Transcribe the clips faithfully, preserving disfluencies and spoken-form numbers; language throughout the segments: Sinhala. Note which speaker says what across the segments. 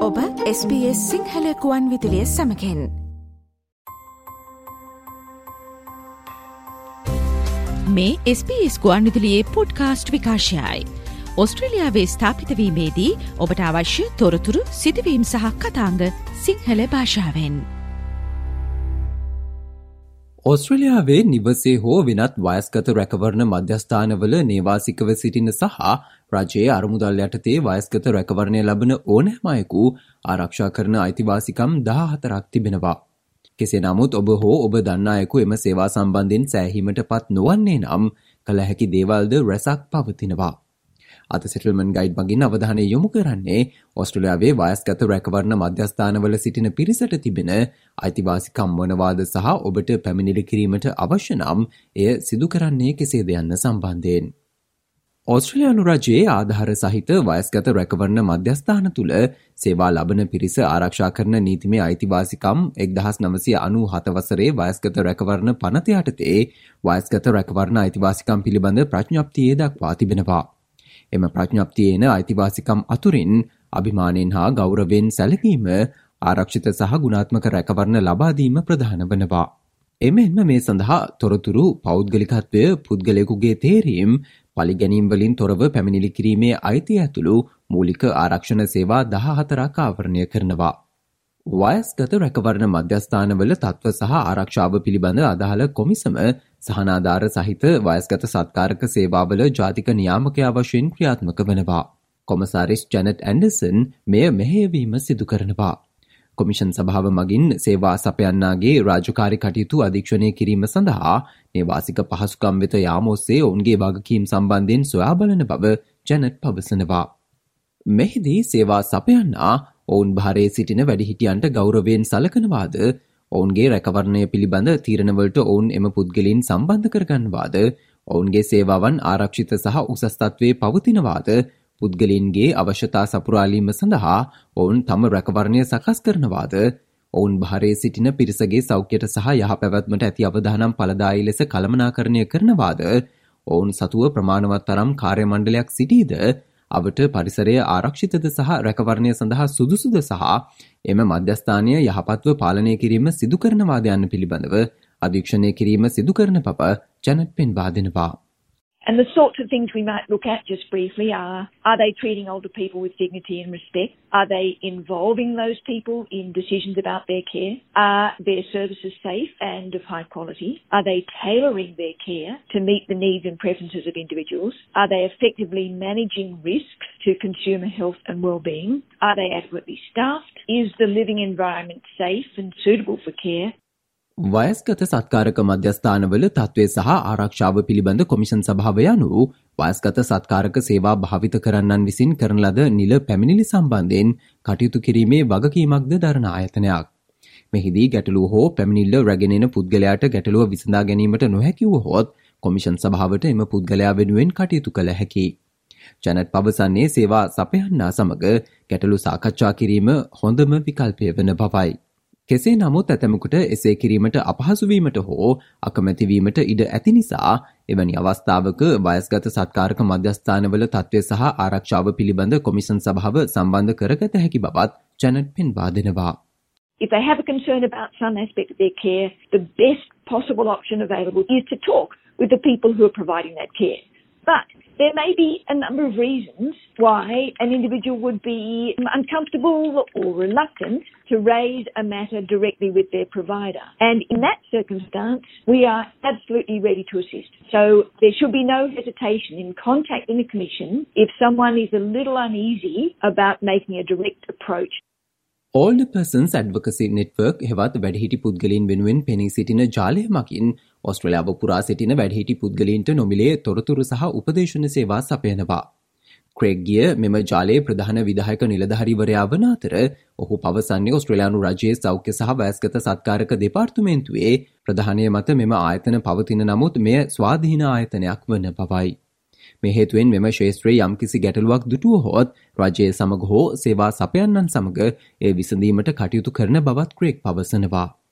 Speaker 1: ඔබ එස් බී එස් සිංහල ගුවන් විදුලිය සමගින් මේ එස් බී එස් ගුවන් විදුලියේ පොඩ්කාස්ට් විකාශයයි. ඔස්ට්‍රේලියාවේ ස්ථාපිත වීමේදී ඔබට අවශ්‍ය තොරතුරු, සිදුවීම් සහ කතාංග සිංහල භාෂාවෙන්.
Speaker 2: ඔස්ට්‍රේලියාවේ නිවසේ හෝ වෙනත් වයස්ගත රැකවරණ මධ්‍යස්ථානවල නේවාසිකව සිටින සහ රජයේ අරමුදල් යටතේ වයස්ගත රැකවරණය ලබන ඕනෑම අයෙකු ආරක්ෂා කරන අයිතිවාසිකම් දහහතරක් තිබෙනවා. කෙසේ නමුත් ඔබ හෝ ඔබ දන්නා අයෙකු එම සේවා සම්බන්ධයෙන් සෑහීමට පත් නොවන්නේ නම් කළ හැකි දේවල්ද රැසක් පවතිනවා. අද සෙටල්මන්ට් ගයිඩ් මගින් අවධානය යොමු කරන්නේ ඔස්ට්‍රේලියාවේ වයස්ගත රැකවරණ මධ්‍යස්ථානවල සිටින පිරිසට තිබෙන අයිතිවාසිකම් මොනවාද සහ ඔබට පැමිණිලි කිරීමට අවශ්‍ය නම් එය සිදු කරන්නේ කෙසේද යන්න සම්බන්ධයෙන්. ඔස්ට්‍රේලියානු රජයේ ආධාර සහිත වයස්ගත රැකවරණ මධ්‍යස්ථාන තුළ සේවා ලබන පිරිස ආරක්ෂා කරන නීතිමය අයිතිවාසිකම් එක්දහස් නවසිය අනූහත වසරේ වයස්ගත රැකවරණ පනත යටතේ වයස්ගත රැකවරණ අයිතිවාසිකම් පිළිබඳ ප්‍රඥප්තියේ දක්වා තිබෙනවා. එම ප්‍රඥප්තියේ එන අයිතිවාසිකම් අතුරින් අභිමානයෙන් හා ගෞරවයෙන් සැලකීම, ආරක්ෂිත සහ ගුණාත්මක රැකවරණ ලබා දීම ප්‍රධාන වනවා. එමෙන්ම මේ සඳහා තොරතුරු, පෞද්ගලිකත්වය, පුද්ගලයෙකුගේ තේරීම්, පලිගැනීම් වලින් තොරව පැමිණිලි කිරීමේ අයිතිය ඇතුළු මූලික ආරක්ෂණ සේවා දහහතරක් ආවරණය කරනවා. වයස්ගත රැකවරණ මධ්‍යස්ථානවල තත්ත්ව සහ ආරක්ෂාව පිළිබඳ අදාළ කොමිසම සහනාධාර සහිත වයස්ගත සත්කාරක සේවාවල ජාතික නියාමකයා වශයෙන් ක්‍රියාත්මක වනවා. කොමසාරිස් ජැනට් ඇන්ඩර්සන් මෙය මෙහෙයවීම සිදු කරනවා. කොමිෂන් සභාව මගින් සේවා සපයන්නාගේ රාජකාරී කටයුතු අධීක්ෂණය කිරීම සඳහා නේවාසික පහසුකම් වෙත යාම ඔස්සේ ඔවුන්ගේ වගකීම් සම්බන්ධයෙන් සොයා බලන බව ජැනට් පවසනවා. මෙහිදී සේවා සපයන්නා ඔවුන් භාරයේ සිටින වැඩිහිටියන්ට ගෞරවයෙන් සලකනවාද, ඔවුන්ගේ රැකවරණය පිළිබඳ තීරණවලට ඔවුන් එම පුද්ගලයන් සම්බන්ධ කරගන්නවාද, ඔවුන්ගේ සේවාවන් ආරක්ෂිත සහ උසස් තත්ත්වයේ පවතිනවාද, පුද්ගලයන්ගේ අවශ්‍යතා සපුරාලීම සඳහා ඔවුන් තම රැකවරණය සකස් කරනවාද, ඔවුන් භාරයේ සිටින පිරිසගේ සෞඛ්‍යයට සහ යහපැවැත්මට ඇති අවධානම් ඵලදායී ලෙස කළමනාකරණය කරනවාද, ඔවුන් සතුව ප්‍රමාණවත් තරම් කාර්ය මණ්ඩලයක් සිටීද, අවට පරිසරය ආරක්ෂිතද සහ රැකවරණය සඳහා සුදුසුද සහ එම මධ්‍යස්ථානය යහපත්ව පාලනය කිරීම සිදු කරනවාද යන්න පිළිබඳව අධීක්ෂණය කිරීම සිදු කරන බව ජැනට් පෙන්වා දෙනවා.
Speaker 3: And the sorts of things we might look at just briefly are, are they treating older people with dignity and respect? Are they involving those people in decisions about their care? Are their services safe and of high quality? Are they tailoring their care to meet the needs and preferences of individuals? Are they effectively managing risks to consumer health and well-being? Are they adequately staffed? Is the living environment safe and suitable for care?
Speaker 2: වයස්ගත සත්කාරක මධ්‍යස්ථානවල තත්ත්වය සහ ආරක්ෂාව පිළිබඳ කොමිෂන් සභාව යනු වයස්ගත සත්කාරක සේවා භාවිත කරන්නන් විසින් කරන ලද නිල පැමිණිලි සම්බන්ධයෙන් කටයුතු කිරීමේ වගකීමක්ද දරන ආයතනයක්. මෙහිදී ගැටලුව හෝ පැමිණිල්ල රැගෙන එන පුද්ගලයාට ගැටලුව විසඳා ගැනීමට නොහැකි වුවහොත් කොමිෂන් සභාවට එම පුද්ගලයා වෙනුවෙන් කටයුතු කළ හැකියි. ජැනට් පවසන්නේ සේවා සපයන්නා සමග ගැටලු සාකච්ඡා කිරීම හොඳම විකල්පය වන බවයි. කෙසේ නමුත් ඇතැමකුට එසේ කිරීමට අපහසු වීමට හෝ අකමැති වීමට ඉඩ ඇති නිසා එවැනි අවස්ථාවක වයස්ගත සත්කාරක මධ්‍යස්ථානවල තත්ත්වය සහ ආරක්ෂාව පිළිබඳ කොමිෂන් සභාව සම්බන්ධ කරගත හැකි බවත් ජැනට් පෙන්වා දෙනවා.
Speaker 3: If they have a concern about some aspect of their care, the best possible option available is to talk with the people who are providing that care. But there may be a number of reasons why an individual would be uncomfortable or reluctant to raise a matter directly with their provider. And in that circumstance, we are absolutely ready to assist. So there should be no hesitation in contacting the Commission if someone is a little uneasy about making a direct approach.
Speaker 2: Older Persons Advocacy Network හෙවත් වැඩිහිටි පුද්ගලයන් වෙනුවෙන් පෙනී සිටින ජාලය මගින් ඔස්ට්‍රේලියාව පුරා සිටින වැඩිහිටි පුද්ගලයන්ට නොමිලේ තොරතුරු සහ උපදේශන සේවා සපයනවා. ක්‍රේග් ගිය මෙම ජාලයේ ප්‍රධාන විධායක නිලධාරීවරයා වන අතර ඔහු පවසන්නේ ඔස්ට්‍රේලියානු රජයේ සෞඛ්‍ය සහ වයස්ගත සත්කාරක දෙපාර්තමේන්තුවේ ප්‍රධානය මත මෙම ආයතන පවතින නමුත් මෙය ස්වාධීන ආයතනයක් වන බවයි. මේ හේතුවෙන් මෙම ශේෂ්ත්‍රයේ යම්කිසි ගැටලුවක් දුටුවහොත් රජයේ සමග හෝ සේවා සපයන්නන් සමග ඒ විසඳීමට කටයුතු කරන බවත් ක්‍රේග් පවසනවා.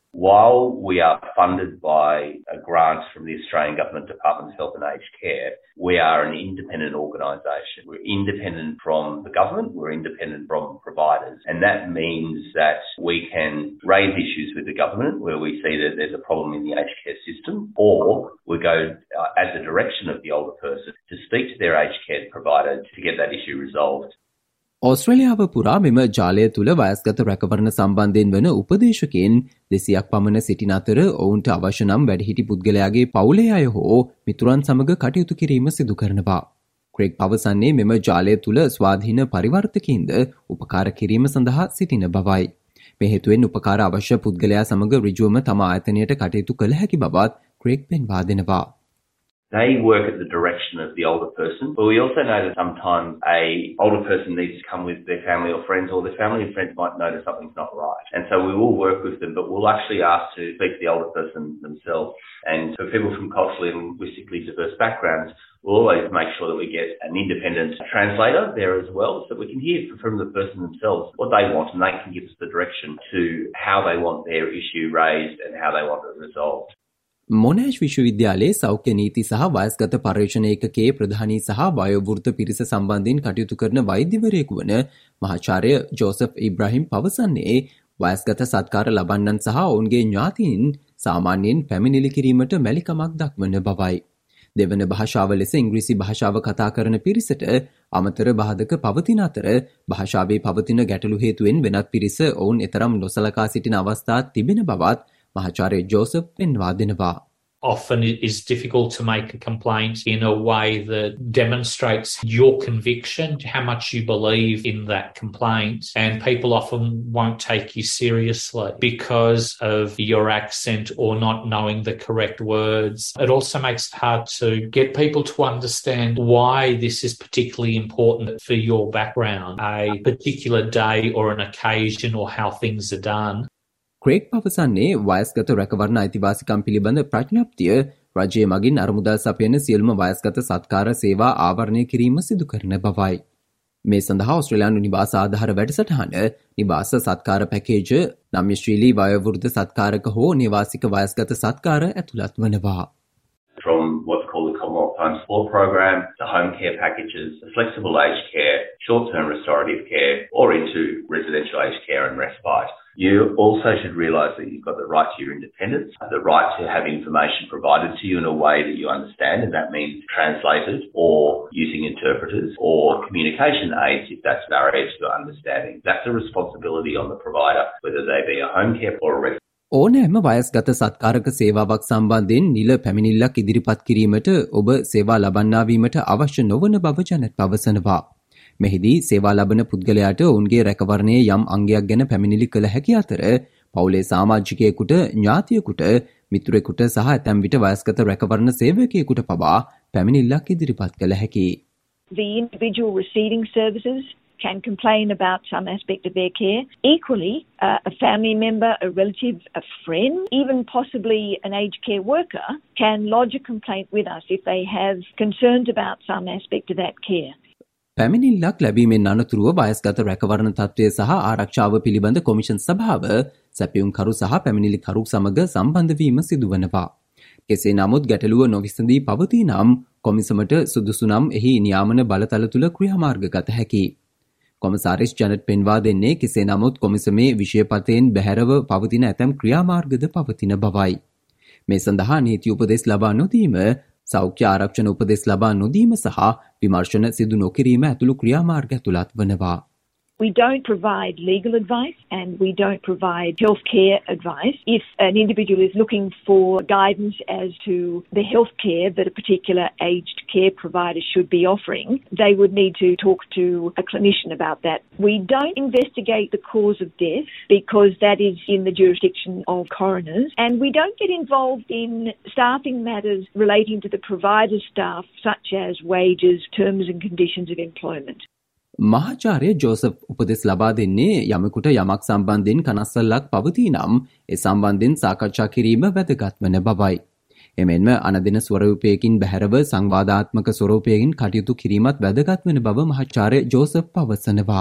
Speaker 4: While we are funded by a grant from the Australian Government Department of Health and Aged Care, we are an independent organisation. We're independent from the government, we're independent from providers. And that means that we can raise issues with the government where we see that there's a problem in the aged care system, or we go uh, at the direction of the older person to speak to their aged care provider to get that issue resolved.
Speaker 2: ඕස්ට්‍රේලියාව පුරා මෙම ජාලය තුළ වයස්ගත රැකවරණ සම්බන්ධයෙන් වන උපදේශකයන් දෙසියක් පමණ සිටින අතර ඔවුන්ට අවශ්‍ය නම් වැඩිහිටි පුද්ගලයාගේ පවුලේ අය හෝ මිතුරන් සමග කටයුතු කිරීම සිදු කරනවා. ක්‍රෙග් පවසන්නේ මෙම ජාලය තුළ ස්වාධීන පරිවර්තකයින්ද උපකාර කිරීම සඳහා සිටින බවයි. මේ හේතුවෙන් උපකාර අවශ්‍ය පුද්ගලයා සමග ඍජුවම තම ආයතනයට කටයුතු කළ හැකි බවත් ක්‍රෙග් පෙන්වා දෙනවා.
Speaker 4: They work at the direction of the older person, but we also know that sometimes a older person needs to come with their family or friends, or their family and friends might notice something's not right. And so we will work with them, but we'll actually ask to speak to the older person themselves. And for people from culturally and linguistically diverse backgrounds, we'll always make sure that we get an independent translator there as well, so we can hear from the person themselves what they want, and they can give us the direction to how they want their issue raised and how they want it resolved.
Speaker 2: මොනෑෂ් විශ්වවිද්‍යාලයේ සෞඛ්‍ය නීති සහ වයස්ගත පර්යේෂණ ඒකකයේ ප්‍රධානී සහ වයෝවෘද්ධ පිරිස සම්බන්ධයෙන් කටයුතු කරන වෛද්‍යවරයෙකු වන මහාචාර්ය ජෝසප් ඉබ්‍රාහිම් පවසන්නේ වයස්ගත සත්කාර ලබන්නන් සහ ඔවුන්ගේ ඥාතීන් සාමාන්‍යයෙන් පැමිණිලි කිරීමට මැලිකමක් දක්වන බවයි. දෙවන භාෂාව ලෙස ඉංග්‍රීසි භාෂාව කතා කරන පිරිසට අමතර බාධක පවතින අතර භාෂාවේ පවතින ගැටලු හේතුවෙන් වෙනත් පිරිස ඔවුන් එතරම් නොසලකා සිටින අවස්ථා තිබෙන බවත් මහාචාර්ය ජෝසප් පෙන්වා දෙනවා.
Speaker 5: Often it is difficult to make a complaint in a way that demonstrates your conviction, how much you believe in that complaint, and people often won't take you seriously because of your accent or not knowing the correct words. It also makes it hard to get people to understand why this is particularly important for your background, a particular day or an occasion or how things are done.
Speaker 2: ක්‍රේග් පවසන්නේ වයස්ගත රැකවරණ අයිතිවාසිකම් පිළිබඳ ප්‍රඥප්තිය රජය මගින් අරමුදල් සපයන සියලුම වයස්ගත සත්කාර සේවා ආවරණය කිරීම සිදු කරන බවයි. මේ සඳහා ඕස්ට්‍රේලියානු නිවාස ආධාර වැඩසටහන නිවාස සත්කාර පැකේජ නම්‍යශීලී වයෝවෘද්ධ සත්කාරක හෝ නිවාසික වයස්ගත සත්කාර ඇතුළත් වනවා.
Speaker 4: From what's called the Commonwealth Home Support Program, the home care packages, the flexible aged care, short-term restorative care, or into residential aged care and respite. You also should realise that you've got the right to your independence, the right to have information provided to you in a way that you understand, and that means translated or using interpreters or communication aids if that's barriers to understanding. That's a responsibility on the provider, whether they be a home care or a residential.
Speaker 2: ඕනෑම වයස්ගත සත්කාරක සේවාවක් සම්බන්ධයෙන් නිල පැමිණිල්ලක් ඉදිරිපත් කිරීමට ඔබ සේවා ලබන්නා වීමට අවශ්‍ය නොවන බව ජනත් පවසනවා. මෙහිදී සේවා ලබන පුද්ගලයාට ඔවුන්ගේ රැකවරණයේ යම් අංගයක් ගැන පැමිණිලි කළ හැකි අතර පවුලේ සමාජිකයෙකුට, ඥාතියෙකුට, මිතුරෙකුට සහ ඇතැම් විට වයස්ගත රැකවරණ සේවකයෙකුට පවා පැමිණිල්ලක් ඉදිරිපත් කළ හැකියි.
Speaker 3: The individual receiving services can complain about some aspect of their care. Equally, uh, a family member, a relative, a friend, even possibly an aged care worker can lodge a complaint with us if they have concerns about some aspect of that care.
Speaker 2: පැමිණිල්ලක් ලැබීමෙන් අනතුරුව වයස්ගත රැකවරණ තත්ත්වය සහ ආරක්ෂාව පිළිබඳ කොමිෂන් සභාව සැපයුම්කරු සහ පැමිණිලිකරු සමග සම්බන්ධ වීම සිදුවනවා. කෙසේ නමුත් ගැටලුව නොවිසඳී පවතී නම් කොමිසමට සුදුසු නම් එහි නියාමන බලතල තුල ක්‍රියාමාර්ග ගත හැකියි. කොමසාරිස් ජනට් පෙන්වා දෙන්නේ කෙසේ නමුත් කොමිසමේ විෂයපතයෙන් බැහැරව පවතින ඇතැම් ක්‍රියාමාර්ගද පවතින බවයි. මේ සඳහා නීති උපදෙස් ලබා නොදීම, සෞඛ්‍ය ආරක්ෂණ උපදෙස් ලබා නොදීම සහ විමර්ශන සිදු නොකිරීම ඇතුළු ක්‍රියාමාර්ග ඇතුළත් වනවා.
Speaker 3: We don't provide legal advice and we don't provide healthcare advice. If an individual is looking for guidance as to the healthcare that a particular aged care provider should be offering, they would need to talk to a clinician about that. We don't investigate the cause of death because that is in the jurisdiction of coroners, and we don't get involved in staffing matters relating to the provider staff such as wages, terms and conditions of employment.
Speaker 2: මහාචාර්ය ජෝසප් උපදෙස් ලබා දෙන්නේ යමෙකුට යමක් සම්බන්ධයෙන් කනස්සල්ලක් පවතී නම් ඒ සම්බන්ධයෙන් සාකච්ඡා කිරීම වැදගත් වන බවයි. එමෙන්ම අනදින ස්වරූපයකින් බැහැරව සංවාදාත්මක ස්වරූපයකින් කටයුතු කිරීමත් වැදගත් වන බව මහාචාර්ය ජෝසප් පවසනවා.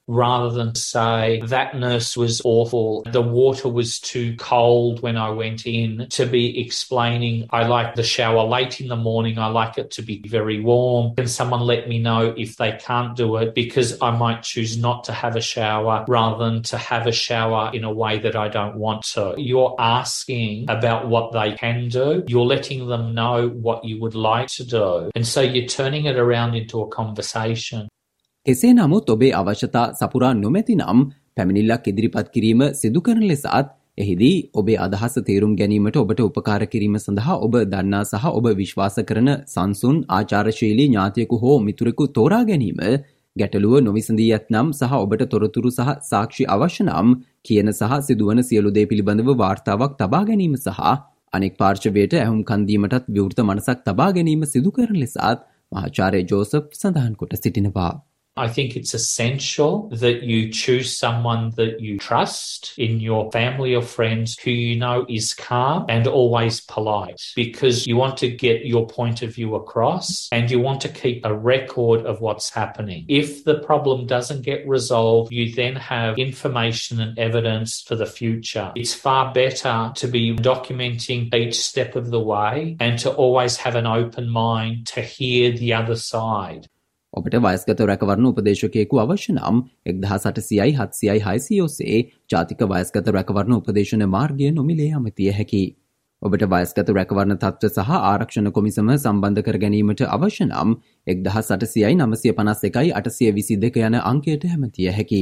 Speaker 5: rather than say that nurse was awful, the water was too cold when I went in, to be explaining, I like the shower late in the morning, I like it to be very warm. Can someone let me know if they can't do it, because I might choose not to have a shower rather than to have a shower in a way that I don't want to. You're asking about what they can do. You're letting them know what you would like to do. And so you're turning it around into a conversation.
Speaker 2: කෙසේ නමුත් ඔබේ අවශ්‍යතා සපුරා නොමැති නම් පැමිණිල්ලක් ඉදිරිපත් කිරීම සිදු කරන ලෙසත් එහිදී ඔබේ අදහස තේරුම් ගැනීමට ඔබට උපකාර කිරීම සඳහා ඔබ දන්නා සහ ඔබ විශ්වාස කරන සංසුන් ආචාරශීලී ඥාතියෙකු හෝ මිතුරෙකු තෝරා ගැනීම, ගැටලුව නොවිසඳී ඇතනම් සහ ඔබට තොරතුරු සහ සාක්ෂි අවශ්‍ය නම් කියන සහ සිදුවන සියලු දේ පිළිබඳව වාර්තාවක් තබා ගැනීම සහ අනෙක් පාර්ශවයට ඇහුම්කන් දීමටත් විවෘත මනසක් තබා ගැනීම සිදු කරන ලෙසත් මහාචාර්ය ජෝසප් සඳහන් කොට සිටිනවා.
Speaker 5: I think it's essential that you choose someone that you trust in your family or friends who you know is calm and always polite, because you want to get your point of view across and you want to keep a record of what's happening. If the problem doesn't get resolved, you then have information and evidence for the future. It's far better to be documenting each step of the way and to always have an open mind to hear the other side.
Speaker 2: ඔබට වයස්ගත රැකවරණ උපදේශකයෙකු අවශ්‍ය නම් එක්දහස් අටසියයි හත්සියයි හයසිය ඔස්සේ ජාතික වයස්ගත රැකවරණ උපදේශන මාර්ගය නොමිලේ අමතිය හැකි. ඔබට වයස්ගත රැකවරණ තත්ත්ව සහ ආරක්ෂණ කොමිසම සම්බන්ධ කර ගැනීමට අවශ්‍ය නම් එක්දහස් අටසියයි නවසිය පනස් එකයි අටසිය විසි දෙක යන අංකයට හැමතිය හැකි.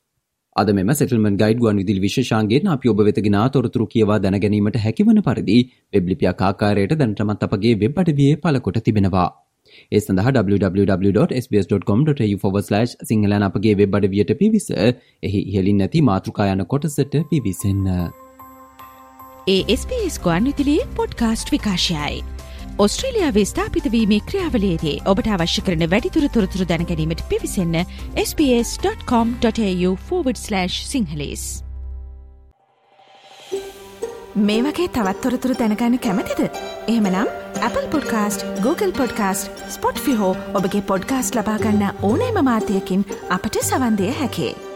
Speaker 2: අද මෙම සෙටල්මන්ට් ගයිඩ් ගුවන්විදුලි විශේෂාංගයෙන් අපි ඔබ වෙත ගෙන තොරතුරු කියවා දැන ගැනීමට හැකිවන පරිදි වෙබ් ලිපියක් ආකාරයට දැනටමත් අපගේ වෙබ් අඩවියේ පළකොට තිබෙනවා. ඒ සඳහා double-u double-u double-u dot s b s dot com dot a u forward slash සිංහලයන් අපගේ වෙබ් අඩවියට පිවිස එහි ඉහළින් නැති මාතෘකා යන කොටසට පිවිසෙන්න.
Speaker 1: ඒ එස් බී එස් ගුවන්විදුලියේ පොඩ්කාස්ට් විකාශයයි. ඔස්ට්‍රේලියාවේ ස්ථාපිත වීමේ ක්‍රියාවලියේදී ඔබට අවශ්‍ය කරන වැඩිදුර තොරතුරු දැන ගැනීමට පිවිසෙන්න s b s dot com dot a u forward slash sinhalese.
Speaker 6: මේ වගේ තවත් තොරතුරු දැනගන්න කැමතිද? එහෙමනම් Apple Podcast, Google Podcast, Spotify හෝ ඔබගේ පොඩ්කාස්ට් ලබා ගන්න ඕනෑම මාධ්‍යයකින් අපට සවන් දිය හැකියි.